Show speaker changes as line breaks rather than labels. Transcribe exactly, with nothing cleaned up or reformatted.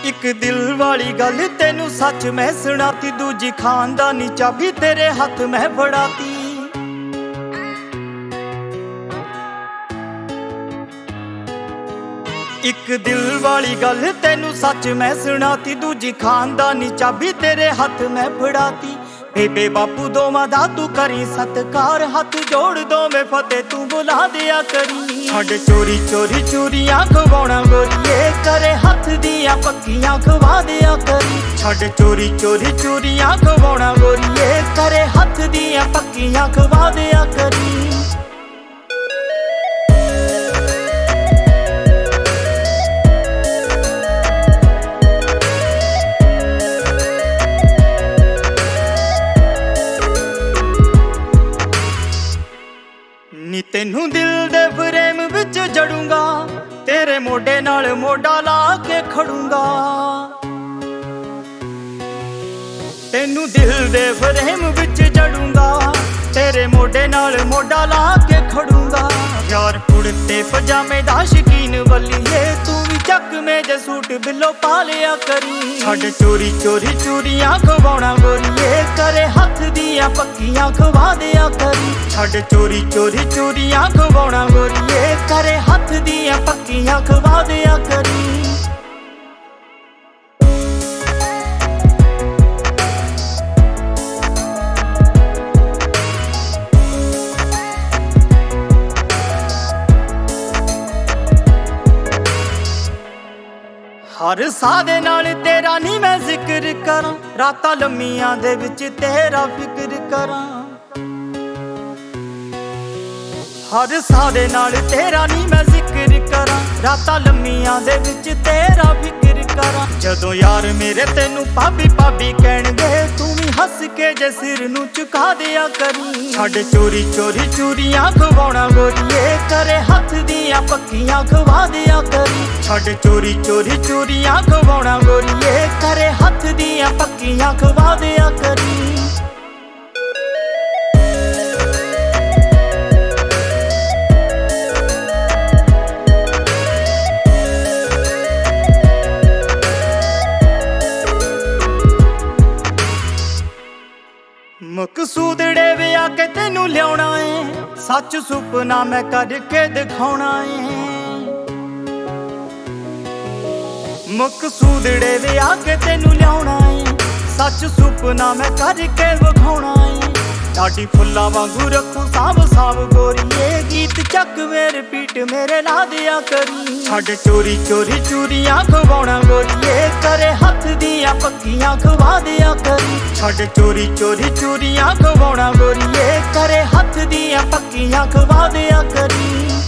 एक दिल वाली गल तेनू सच मैं सुनाती, दूजी खानदानी चाबी तेरे हथ मैं फड़ाती। एक दिल वाली गल तेनू सच मैं सुनाती, दूजी खानदानी चाबी तेरे हथ मैं फड़ाती। बेबे बापू दोवां दा तू करी सत्कार, हाथ जोड़ दो में फतेह तू बुला दिया करी। छड़ चोरी चोरी चूरियां खवाउणा गोरीए, करे हथ दियां पक्कियां खवा दिया करी। छड़ चोरी चोरी चूरियां खवाउणा गोरीए, करे हथ दियां पक्कियां खवा दिया करी। नी तेनू दिल दे फ्रेम विच जड़ूंगा, तेरे मोढे नाल मोढा ला के खड़ूंगा। तेनू दिल दे फ्रेम विच जड़ूंगा, तेरे मोढे नाल मोढा ला के खड़ूंगा। यार कुड़ते पजामे दा शकीन वल्लीए, तू भी चक में जे सूट बिलो पा लिया करी। छड़ चोरी चोरी चूरियां खवाउणा गोरीए, करे हथ दियां पक्कियां खवा दिया करी। छड़ चोरी चोरी चूरियां खवाउणा गोरीए, करे हथ दियां पक्कियां खवा दिया करी। हर साह दे नाल तेरा नी मैं जिक्र करां, रातां लम्मियां दे विच तेरा फिक्र करां। हर साह दे नाल तेरा नी मैं जिक्र करां, रातां लम्मियां दे विच तेरा फिक्र करां। जदों यार मेरे तेनू भाभी भाभी कहणगे, तू भी हस के जे सिर नू झुका दिया करी। छड़ चोरी चोरी चूरियां खवाउणा गोरीए, करे हथ दियां पक्कियां खवा दिया करी। छड़ चोरी चोरी चूरियां खवाउणा गोरीए, करे हथ दियां पक्कियां खवा दिया करी। मकसूदड़े विआह के तेनू लियाउणा है, सच सुपना मैं करके दिखाउणा है। मकसूदड़े विआह के तेनू लियाउणा है, सच सुपना मैं करके विखाउणा है। लाडी फुल्ला वांगू रखू साब साब गोरीए, गीत चक मेरे पीठ मेरे ला दिया करी। छड़ चोरी चोरी चूरियां खवाउणा गोरीए, करे हथ दियां पक्कियां खवा दिया करी। छड़ चोरी चोरी चूरियां खवाउणा गोरीए, करे हथ दियां पक्कियां खवा दिया करी।